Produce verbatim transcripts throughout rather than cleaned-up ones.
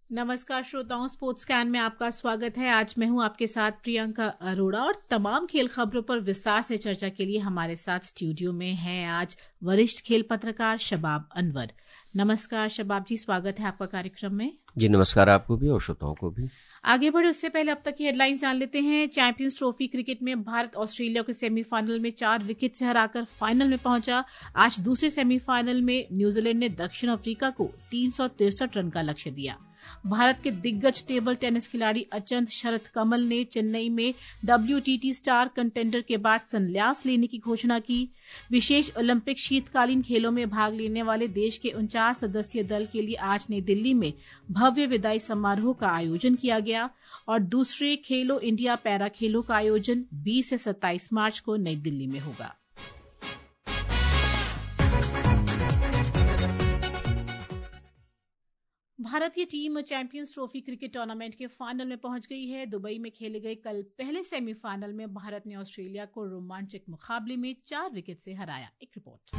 नमस्कार श्रोताओं, sports scan में आपका स्वागत है। आज मैं हूं आपके साथ प्रियंका अरोड़ा और तमाम खेल खबरों पर विस्तार से चर्चा के लिए हमारे साथ स्टूडियो में हैं आज वरिष्ठ खेल पत्रकार शबाब अनवर। नमस्कार शबाब जी, स्वागत है आपका कार्यक्रम में। जी नमस्कार, आपको भी और श्रोताओं को भी। आगे बढ़े उससे पहले अब तक की हेडलाइंस जान लेते हैं। चैंपियंस ट्रॉफी क्रिकेट में भारत ऑस्ट्रेलिया के सेमीफाइनल में चार विकेट से हराकर फाइनल में पहुंचा। आज दूसरे सेमीफाइनल में न्यूजीलैंड ने दक्षिण अफ्रीका को तीन सौ तिरसठ रन का लक्ष्य दिया। भारत के दिग्गज टेबल टेनिस खिलाड़ी अचंत शरत कमल ने चेन्नई में डब्ल्यूटीटी स्टार कंटेंडर के बाद संन्यास लेने की घोषणा की। विशेष ओलंपिक शीतकालीन खेलों में भाग लेने वाले देश के उनचास सदस्यीय दल के लिए आज नई दिल्ली में भव्य विदाई समारोह का आयोजन किया गया और दूसरे खेलो इंडिया पैरा खेलों का आयोजन बीस से सत्ताईस मार्च को नई दिल्ली में होगा। भारतीय team champions trophy cricket tournament के फाइनल में पहुंच गई है। दुबई में खेले गए कल पहले सेमीफाइनल में भारत ने ऑस्ट्रेलिया को रोमांचक मुकाबले में चार विकेट से हराया। एक रिपोर्ट।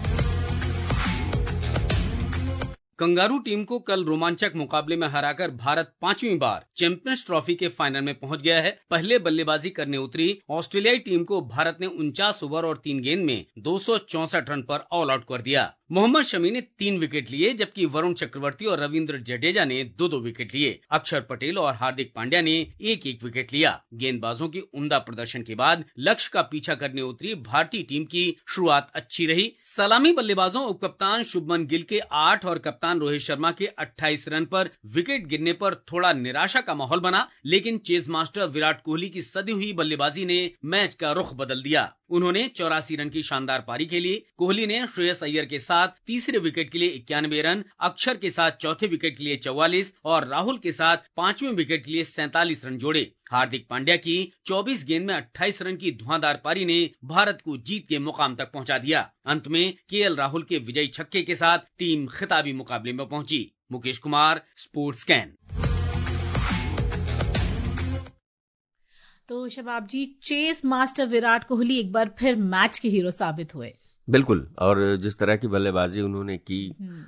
कंगारू टीम को कल रोमांचक मुकाबले में हराकर भारत पांचवी बार चैंपियंस ट्रॉफी के फाइनल में पहुंच गया है। पहले बल्लेबाजी करने उतरी ऑस्ट्रेलियाई टीम को भारत ने उनचास ओवर और तीन गेंद में दो सौ चौसठ रन पर ऑल आउट कर दिया। मोहम्मद शमी ने तीन विकेट लिए जबकि वरुण चक्रवर्ती और रविंद्र जडेजा ने दो दो विकेट लिए। अक्षर पटेल और हार्दिक पांड्या ने एक एक विकेट लिया। गेंदबाजों की उम्दा प्रदर्शन के बाद लक्ष्य का पीछा करने उतरी भारतीय टीम की शुरुआत अच्छी रही। सलामी बल्लेबाजों उप कप्तान शुभमन गिल के आठ और कप्तान रोहित शर्मा के अट्ठाईस रन पर विकेट गिरने पर थोड़ा निराशा का माहौल बना, लेकिन चेज मास्टर विराट कोहली की सदी हुई बल्लेबाजी ने मैच का रुख बदल दिया। उन्होंने चौरासी रन की शानदार पारी खेली। कोहली ने श्रेयस अय्यर के साथ तीसरे विकेट के लिए इक्यानवे रन, अक्षर के साथ चौथे विकेट के लिए चौवालीस और राहुल के साथ पांचवें विकेट के लिए सैंतालीस रन जोड़े। हार्दिक पांड्या की चौबीस गेंद में अट्ठाईस रन की धुआंधार पारी ने भारत को जीत के मुकाम तक पहुंचा दिया। अंत में केएल राहुल के विजयी छक्के के साथ टीम खिताबी मुकाबले में पहुंची। Mukesh Kumar, sports scan. तो शबाब जी, चेस मास्टर विराट कोहली एक बार फिर मैच के हीरो साबित हुए। बिल्कुल, और जिस तरह की बल्लेबाजी उन्होंने की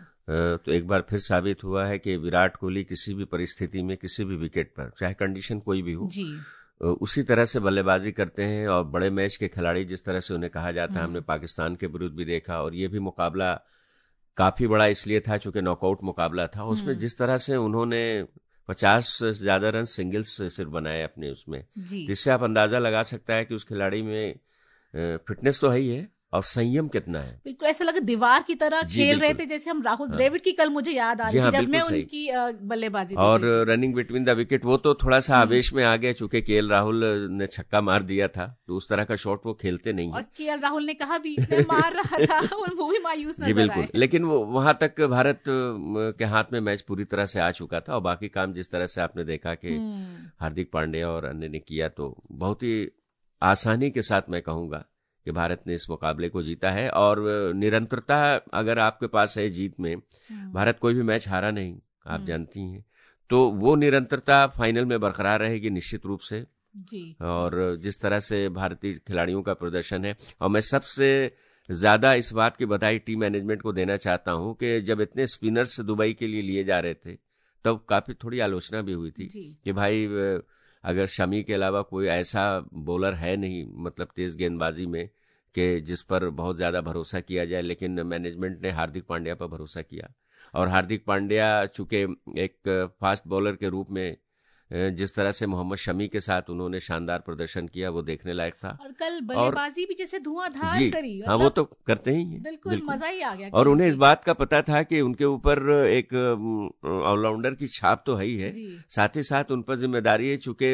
तो एक बार फिर साबित हुआ है कि विराट कोहली किसी भी परिस्थिति में किसी भी विकेट पर, चाहे कंडीशन कोई भी हो, जी, उसी तरह से बल्लेबाजी करते हैं। और बड़े मैच के खिलाड़ी जिस तरह से उन्हें कहा जाता है, हमने पाकिस्तान के विरुद्ध भी देखा और ये भी मुकाबला काफी बड़ा इसलिए था चूंकि नॉकआउट मुकाबला था। उसमें जिस तरह से उन्होंने पचास से ज्यादा रन सिंगल्स सिर्फ बनाए अपने उसमें, जिससे आप अंदाजा लगा सकता है कि उस खिलाड़ी में फिटनेस तो है ही है और संयम कितना है। बिल्कुल ऐसा लगा दीवार की तरह खेल रहे थे, जैसे हम राहुल द्रविड़ की कल मुझे याद आ रही थी जब मैं उनकी बल्लेबाजी और रनिंग बिटवीन द विकेट, वो तो थोड़ा सा आवेश में आ गया चूंकि केएल राहुल ने छक्का मार दिया था, तो उस तरह का शॉट वो खेलते नहीं है। और केएल राहुल ने कहा भी मैं मार रहा था और वो भी मायूस नजर आए। जी बिल्कुल, लेकिन वो वहां तक भारत के हाथ में मैच पूरी तरह से आ चुका था और बाकी काम जिस तरह से आपने देखा कि हार्दिक पांड्या और अन्य ने किया, तो बहुत ही आसानी के साथ मैं कहूंगा कि भारत ने इस मुकाबले को जीता है। और निरंतरता अगर आपके पास है जीत में, भारत कोई भी मैच हारा नहीं, आप जानती हैं, तो वो निरंतरता फाइनल में बरकरार रहेगी निश्चित रूप से जी। और जिस तरह से भारतीय खिलाड़ियों का प्रदर्शन है, और मैं सबसे ज्यादा इस बात की बधाई टीम मैनेजमेंट को देना चाहता हूं कि जब इतने स्पिनर्स दुबई के लिए लिए जा रहे थे तब काफी थोड़ी आलोचना भी हुई थी कि भाई अगर शमी के अलावा कोई ऐसा बॉलर है नहीं, मतलब तेज गेंदबाजी में, कि जिस पर बहुत ज्यादा भरोसा किया जाए, लेकिन मैनेजमेंट ने हार्दिक पांड्या पर भरोसा किया। और हार्दिक पांड्या चूंकि एक फास्ट बॉलर के रूप में जिस तरह से मोहम्मद शमी के साथ उन्होंने शानदार प्रदर्शन किया, वो देखने लायक था। और कल बल्लेबाजी भी जैसे धुआंधार करी, हाँ वो तो करते ही हैं, बिल्कुल, बिल्कुल मजा ही आ गया। और उन्हें इस बात का पता था कि उनके ऊपर एक ऑलराउंडर की छाप तो है ही है, साथ ही साथ उन पर जिम्मेदारी है चूंकि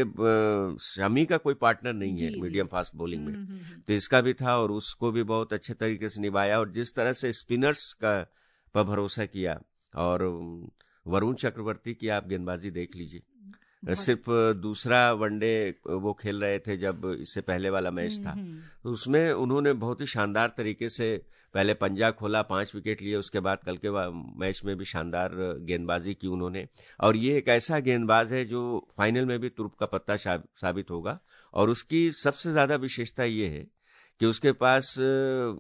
शमी का कोई पार्टनर नहीं है मीडियम फास्ट बॉलिंग में, तो इसका भी था और उसको भी बहुत अच्छे तरीके से निभाया। और जिस तरह से स्पिनर्स का पर भरोसा किया, और वरुण चक्रवर्ती की आप गेंदबाजी देख लीजिए, सिर्फ दूसरा वनडे वो खेल रहे थे जब इससे पहले वाला मैच था, तो उसमें उन्होंने बहुत ही शानदार तरीके से पहले पंजा खोला, पांच विकेट लिए, उसके बाद कल के मैच में भी शानदार गेंदबाजी की उन्होंने। और ये एक ऐसा गेंदबाज है जो फाइनल में भी तुर्प का पत्ता साबित होगा। और उसकी सबसे ज्यादा विशेषता ये है कि उसके पास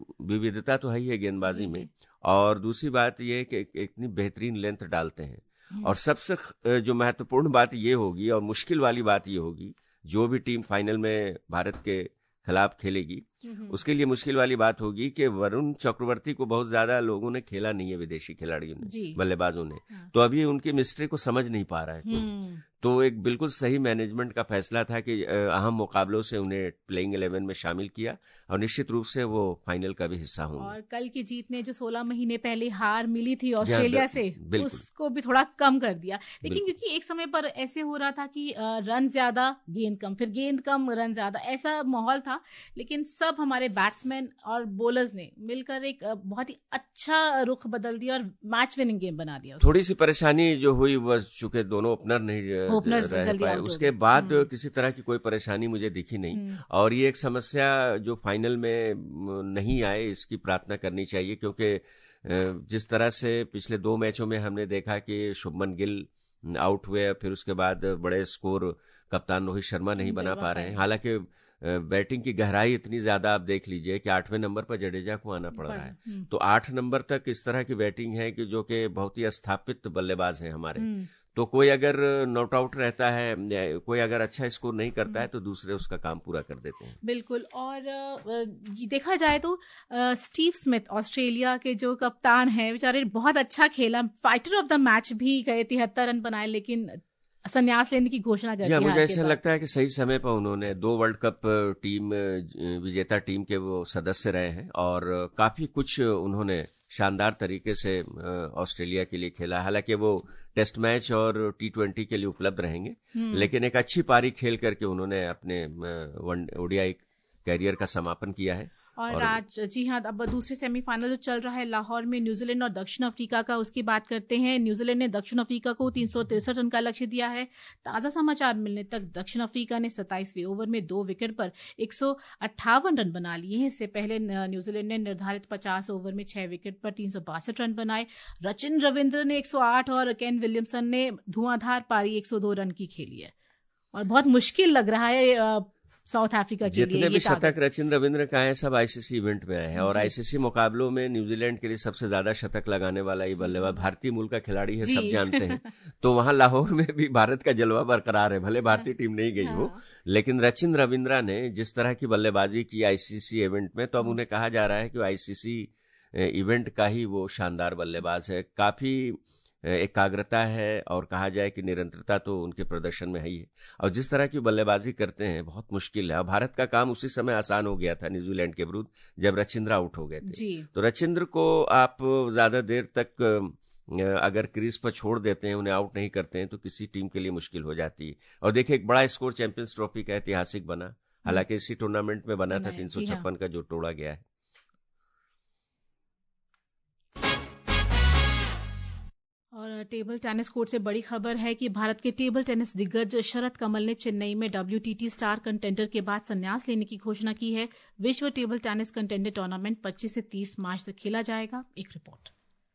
विविधता तो है ही है गेंदबाजी में, और दूसरी बात ये है कि इतनी बेहतरीन लेंथ डालते हैं। और सबसे जो महत्वपूर्ण बात ये होगी और मुश्किल वाली बात ये होगी, जो भी टीम फाइनल में भारत के खिलाफ खेलेगी उसके लिए मुश्किल वाली बात होगी कि वरुण चक्रवर्ती को बहुत ज्यादा लोगों ने खेला नहीं है, विदेशी खिलाड़ियों ने, बल्लेबाजों ने, हाँ। तो अभी उनकी मिस्ट्री को समझ नहीं पा रहा है, तो, तो एक बिल्कुल सही मैनेजमेंट का फैसला था कि अहम मुकाबलों से उन्हें प्लेइंग इलेवन में शामिल किया और निश्चित रूप से वो फाइनल का भी हिस्सा होंगे। और कल की जीत ने जो सोलह महीने पहले हार मिली थी ऑस्ट्रेलिया से, उसको भी थोड़ा कम कर दिया। लेकिन क्योंकि एक समय पर ऐसे हो रहा था कि रन ज्यादा गेंद कम, फिर गेंद कम रन ज्यादा, ऐसा माहौल था। लेकिन सब हमारे बैट्समैन और बॉलर्स ने मिलकर एक बहुत ही अच्छा रुख बदल दिया और मैच विनिंग गेम बना दिया। थोड़ी सी परेशानी जो हुई वो चूंकि दोनों ओपनर नहीं रह पाए, उसके बाद किसी तरह की कोई परेशानी मुझे दिखी नहीं। और ये एक समस्या जो फाइनल में नहीं आए इसकी प्रार्थना करनी चाहिए, क्योंकि जिस तरह से पिछले दो मैचों में हमने देखा कि शुभमन गिल आउट हुए, फिर उसके बाद बड़े स्कोर कप्तान रोहित शर्मा नहीं बना पा रहे हैं। हालांकि बैटिंग की गहराई इतनी ज्यादा आप देख लीजिए कि आठवें नंबर पर जडेजा को आना पड़ रहा है, तो आठ नंबर तक इस तरह की बैटिंग है कि जो कि बहुत ही स्थापित बल्लेबाज हैं हमारे, तो कोई अगर नॉट आउट रहता है, कोई अगर अच्छा स्कोर नहीं करता है तो दूसरे उसका काम पूरा कर देते हैं। बिल्कुल। और देखा जाए तो स्टीव स्मिथ ऑस्ट्रेलिया के जो कप्तान हैं, बेचारे बहुत अच्छा खेला, फाइटर ऑफ द मैच भी गए, तिहत्तर रन बनाए, लेकिन संन्यास लेने की घोषणा कर दी। मुझे ऐसा लगता है कि सही समय पर उन्होंने दो वर्ल्ड कप टीम विजेता टीम के वो सदस्य रहे हैं और काफी कुछ उन्होंने शानदार तरीके से ऑस्ट्रेलिया के लिए खेला। हालांकि वो टेस्ट मैच और टी ट्वेंटी के लिए उपलब्ध रहेंगे, लेकिन एक अच्छी पारी खेल करके उन्होंने अपने ओडीआई कैरियर का समापन किया है। और, और आज जी हाँ, अब दूसरे सेमीफाइनल जो चल रहा है लाहौर में न्यूजीलैंड और दक्षिण अफ्रीका का, उसकी बात करते हैं। न्यूजीलैंड ने दक्षिण अफ्रीका को तीन सौ तिरसठ रन का लक्ष्य दिया है। ताजा समाचार मिलने तक दक्षिण अफ्रीका ने सत्ताईसवें ओवर में दो विकेट पर एक सौ अट्ठावन रन बना लिए हैं। इससे पहले न्यूजीलैंड ने निर्धारित पचास ओवर में छह विकेट पर तीन सौ बासठ रन बनाए। रचिन रविंद्र ने एक सौ आठ और केन विलियमसन ने धुआंधार पारी एक सौ दो रन की खेली है और बहुत मुश्किल लग रहा है साउथ अफ्रीका के लिए। जितने भी शतक रचिन रविंद्र का है सब आईसीसी इवेंट में आए हैं और आईसीसी मुकाबलों में न्यूजीलैंड के लिए सबसे ज्यादा शतक लगाने वाला ये बल्लेबाज भारतीय मूल का खिलाड़ी है, सब जानते हैं। तो वहां लाहौर में भी भारत का जलवा बरकरार है, भले भारतीय टीम नहीं गई हो, लेकिन रचिन रविंद्रा ने जिस तरह की बल्लेबाजी की आईसीसी इवेंट में, तो अब उन्हें कहा जा रहा है कि आईसीसी इवेंट का ही वो शानदार बल्लेबाज है। काफी एकाग्रता है और कहा जाए कि निरंतरता तो उनके प्रदर्शन में है ही है और जिस तरह की बल्लेबाजी करते हैं बहुत मुश्किल है। और भारत का काम उसी समय आसान हो गया था न्यूजीलैंड के विरुद्ध जब रचिंद्र आउट हो गए थे। तो रचिंद्र को आप ज्यादा देर तक अगर क्रीज पर छोड़ देते हैं, उन्हें आउट नहीं करते हैं, तो किसी टीम के लिए मुश्किल हो जाती है। और देखिए एक बड़ा स्कोर चैंपियंस ट्रॉफी का ऐतिहासिक बना, हालांकि इसी टूर्नामेंट में बना था तीन सौ छप्पन का जो तोड़ा गया है। और टेबल टेनिस कोर्ट से बड़ी खबर है कि भारत के टेबल टेनिस दिग्गज शरत कमल ने चेन्नई में डब्ल्यूटीटी स्टार कंटेंडर के बाद संन्यास लेने की घोषणा की है। विश्व टेबल टेनिस कंटेंडर टूर्नामेंट पच्चीस से तीस मार्च तक खेला जाएगा। एक रिपोर्ट।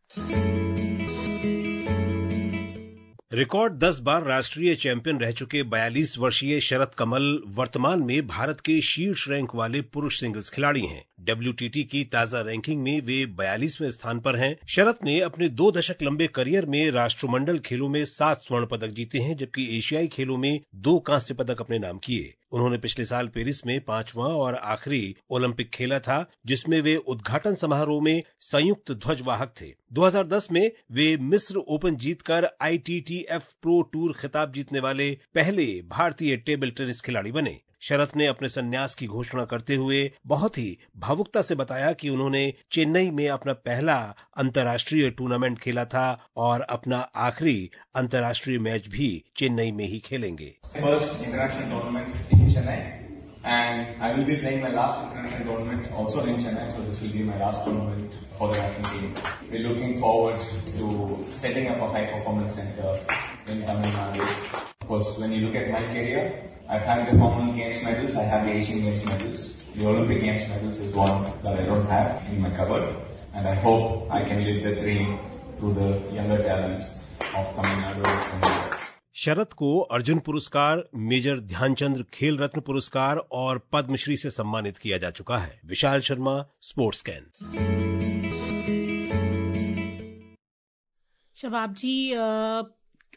रिकॉर्ड दस बार राष्ट्रीय चैंपियन रह चुके बयालीस वर्षीय शरत कमल वर्तमान में भारत के शीर्ष रैंक वाले पुरुष सिंगल्स खिलाड़ी हैं। डब्ल्यूटीटी की ताजा रैंकिंग में वे बयालीसवें स्थान पर हैं। शरत ने अपने दो दशक लंबे करियर में राष्ट्रमंडल खेलों में सात स्वर्ण पदक जीते हैं, जबकि एशियाई खेलों में दो कांस्य पदक अपने नाम किए। उन्होंने पिछले साल पेरिस में पांचवां और आखिरी ओलंपिक खेला था, जिसमें वे उद्घाटन समारोह में संयुक्त ध्वजवाहक थे। दो हज़ार दस में वे मिस्र ओपन जीतकर आईटीटीएफ प्रो टूर खिताब जीतने वाले पहले भारतीय टेबल टेनिस खिलाड़ी बने। शरत ने अपने संन्यास की घोषणा करते हुए बहुत ही भावुकता से बताया कि उन्होंने चेन्नई में अपना पहला अंतर्राष्ट्रीय टूर्नामेंट खेला था और अपना आखिरी अंतर्राष्ट्रीय मैच भी चेन्नई में ही खेलेंगे। First international tournament in Chennai and I will be playing my last international tournament also in Chennai, so this will be my last tournament for the national team. We're looking forward to setting up a high performance center in Tamil Nadu. Of course, when you look at my career, I've had the Commonwealth Games medals, I have the Asian Games medals. The Olympic Games medals is one that I don't have in my cupboard, and I hope I can live the dream through the younger talents of Tamil Nadu and Sharat को अर्जुन पुरस्कार, major Dhyan Chandra खेल रत्न पुरस्कार और पद्मश्री से सम्मानित किया जा चुका है। Vishal Sharma, sports scan. Shabab ji,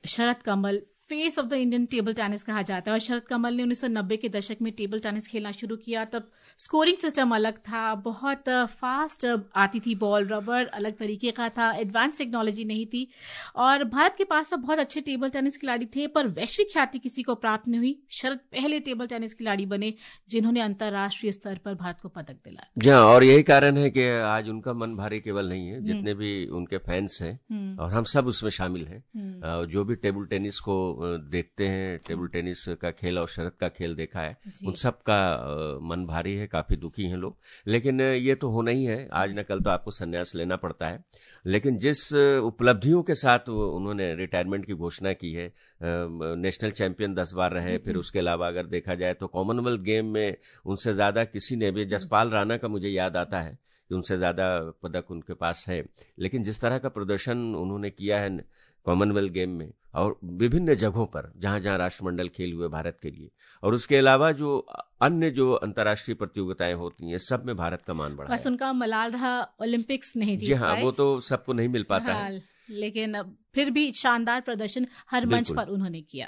Sharad Kamal face of the Indian table tennis कहा जाता है और शरद कमल ने उन्नीस सौ नब्बे के दशक में टेबल टेनिस खेलना शुरू किया। तब स्कोरिंग सिस्टम अलग था, बहुत फास्ट आती थी बॉल, रबर अलग तरीके का था, एडवांस टेक्नोलॉजी नहीं थी और भारत के पास तब बहुत अच्छे टेबल टेनिस खिलाड़ी थे, पर वैश्विक ख्याति किसी को प्राप्त नहीं हुई। शरद पहले टेबल टेनिस खिलाड़ी बने जिन्होंने अंतर्राष्ट्रीय स्तर पर भारत को पदक दिलाया। जी हाँ, और यही कारण है कि आज उनका मन भारी केवल नहीं है, जितने भी उनके फैंस हैं और हम सब उसमें शामिल हैं, जो भी टेबल टेनिस को देखते हैं, टेबल टेनिस का खेल और शरद का खेल देखा है, उन सब का मन भारी है, काफी दुखी हैं लोग। लेकिन ये तो होना ही है, आज न कल तो आपको संन्यास लेना पड़ता है। लेकिन जिस उपलब्धियों के साथ उन्होंने रिटायरमेंट की घोषणा की है, नेशनल चैंपियन दस बार रहे, फिर उसके अलावा अगर देखा जाए तो कॉमनवेल्थ गेम में उनसे ज्यादा किसी ने भी, जसपाल राणा का मुझे याद आता है कि उनसे ज्यादा पदक उनके पास है। लेकिन जिस तरह का प्रदर्शन उन्होंने किया है कॉमनवेल्थ गेम में और विभिन्न जगहों पर जहां जहां राष्ट्रमंडल खेल हुए भारत के लिए, और उसके अलावा जो अन्य जो अंतर्राष्ट्रीय प्रतियोगिताएं होती हैं, सब में भारत का मान बढ़ा बस उनका मलाल रहा ओलंपिक्स नहीं जीत जी हाँ, वो तो सबको नहीं मिल पाता हाँ, है, लेकिन फिर भी शानदार प्रदर्शन हर मंच पर उन्होंने किया।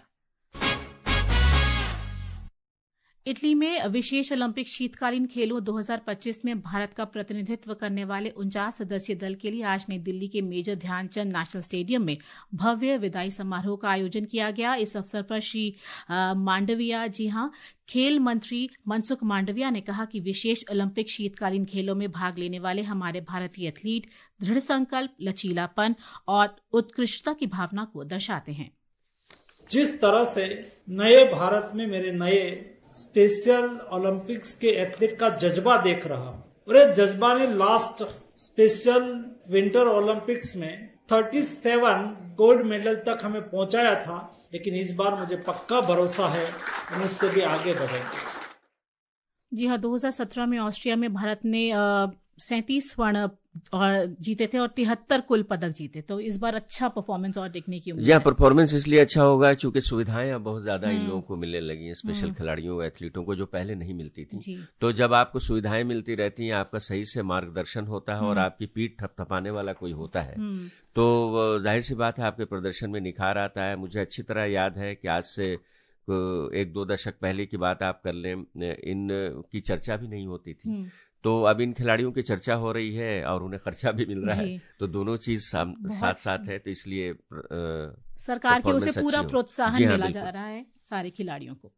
इटली में विशेष ओलंपिक शीतकालीन खेलों दो हज़ार पच्चीस में भारत का प्रतिनिधित्व करने वाले उनचास सदस्यीय दल के लिए आज नई दिल्ली के मेजर ध्यानचंद नेशनल स्टेडियम में भव्य विदाई समारोह का आयोजन किया गया। इस अवसर पर श्री मांडविया, जी हां, खेल मंत्री मनसुख मांडविया ने कहा कि विशेष ओलंपिक शीतकालीन खेलों में भाग लेने वाले हमारे भारतीय एथलीट दृढ़ संकल्प, लचीलापन और उत्कृष्टता की भावना को दर्शाते हैं। जिस तरह से नए भारत में मेरे नए स्पेशल ओलंपिक्स के एथलीट का जज्बा देख रहा हूँ, और ये जज्बा ने लास्ट स्पेशल विंटर ओलंपिक्स में सैंतीस गोल्ड मेडल तक हमें पहुंचाया था, लेकिन इस बार मुझे पक्का भरोसा है हम उससे भी आगे बढ़ेंगे। जी हाँ, दो हज़ार सत्रह में ऑस्ट्रिया में भारत ने सैंतीस स्वर्ण और जीते थे और तिहत्तर कुल पदक जीते, तो इस बार अच्छा परफॉर्मेंस और देखने की उम्मीद है। परफॉर्मेंस इसलिए अच्छा होगा क्योंकि सुविधाएं अब बहुत ज्यादा इन लोगों को मिलने लगी हैं, स्पेशल खिलाड़ियों, एथलीटों को, जो पहले नहीं मिलती थी। तो जब आपको सुविधाएं मिलती रहती हैं, आपका सही से मार्गदर्शन होता है और आपकी पीठ थपथपाने वाला कोई होता है, तो जाहिर सी बात है आपके प्रदर्शन में निखार आता है। मुझे अच्छी तरह याद है कि आज से एक दो दशक पहले की बात आप कर लें, इन की चर्चा भी नहीं होती थी, तो अब इन खिलाड़ियों की चर्चा हो रही है और उन्हें खर्चा भी मिल रहा है, तो दोनों चीज साथ साथ है, तो इसलिए सरकार की ओर से पूरा प्रोत्साहन मिला जा रहा है सारे खिलाड़ियों को।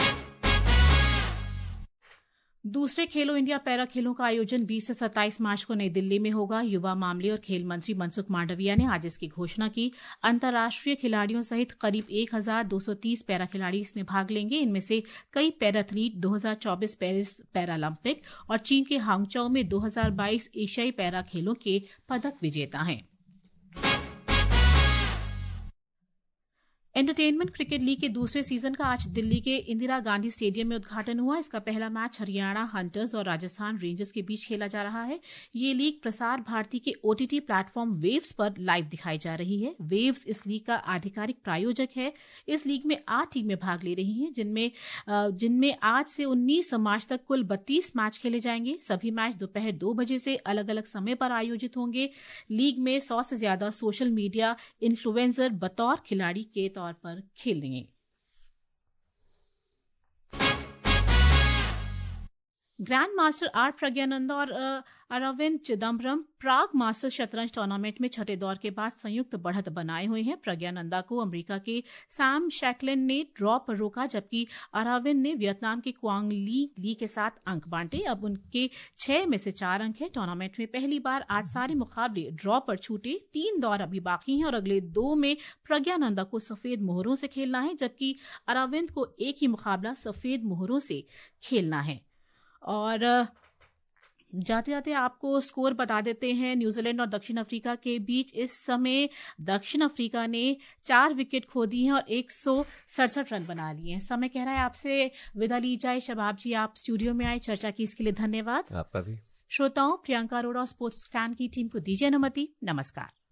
दूसरे खेलो इंडिया पैरा खेलों का आयोजन बीस से सत्ताईस मार्च को नई दिल्ली में होगा। युवा मामले और खेल मंत्री मनसुख मांडविया ने आज इसकी घोषणा की। अंतर्राष्ट्रीय खिलाड़ियों सहित करीब एक हज़ार दो सौ तीस पैरा खिलाड़ी इसमें भाग लेंगे। इनमें से कई पैरा एथलीट दो हज़ार चौबीस पेरिस पैरालंपिक और चीन के हांगचौ में दो हज़ार बाईस एशियाई पैरा खेलों के पदक विजेता हैं। एंटरटेनमेंट क्रिकेट लीग के दूसरे सीजन का आज दिल्ली के इंदिरा गांधी स्टेडियम में उद्घाटन हुआ। इसका पहला मैच हरियाणा हंटर्स और राजस्थान रेंजर्स के बीच खेला जा रहा है। ये लीग प्रसार भारती के ओटीटी प्लेटफॉर्म वेव्स पर लाइव दिखाई जा रही है। वेव्स इस लीग का आधिकारिक प्रायोजक है। इस लीग में आठ टीमें भाग ले रही हैं, जिनमें जिनमें आज से उन्नीस मार्च तक कुल बत्तीस मैच खेले जाएंगे। सभी मैच दोपहर दो बजे से अलग अलग समय पर आयोजित होंगे। लीग में सौ से ज्यादा सोशल मीडिया इन्फ्लुएंसर बतौर खिलाड़ी के तौर पर खेलेंगे। ग्रैंड मास्टर आर प्रज्ञानंदा और अरविंद चिदम्बरम प्राग मास्टर्स शतरंज टूर्नामेंट में छठे दौर के बाद संयुक्त बढ़त बनाए हुए हैं। प्रज्ञानंदा को अमेरिका के सैम शैकलिन ने ड्रॉ पर रोका, जबकि अरविंद ने वियतनाम के क्वांग ली ली के साथ अंक बांटे। अब उनके छह में से चार अंक है। टूर्नामेंट में पहली बार आज सारे मुकाबले ड्रॉ पर छूटे। तीन दौर अभी बाकी हैं और अगले दो में प्रज्ञानंदा को सफेद मोहरों से खेलना है, जबकि अरविंद को एक ही मुकाबला सफेद मोहरों से खेलना है। और जाते जाते आपको स्कोर बता देते हैं न्यूजीलैंड और दक्षिण अफ्रीका के बीच। इस समय दक्षिण अफ्रीका ने चार विकेट खो दी हैं और एक सौ सड़सठ रन बना लिए हैं। समय कह रहा है आपसे विदा ली जाए। शबाब जी, आप स्टूडियो में आए, चर्चा की, इसके लिए धन्यवाद। आपका भी। श्रोताओं, प्रियंका अरोड़ा और स्पोर्ट्स स्टैंड की टीम को दीजिए अनुमति। नमस्कार।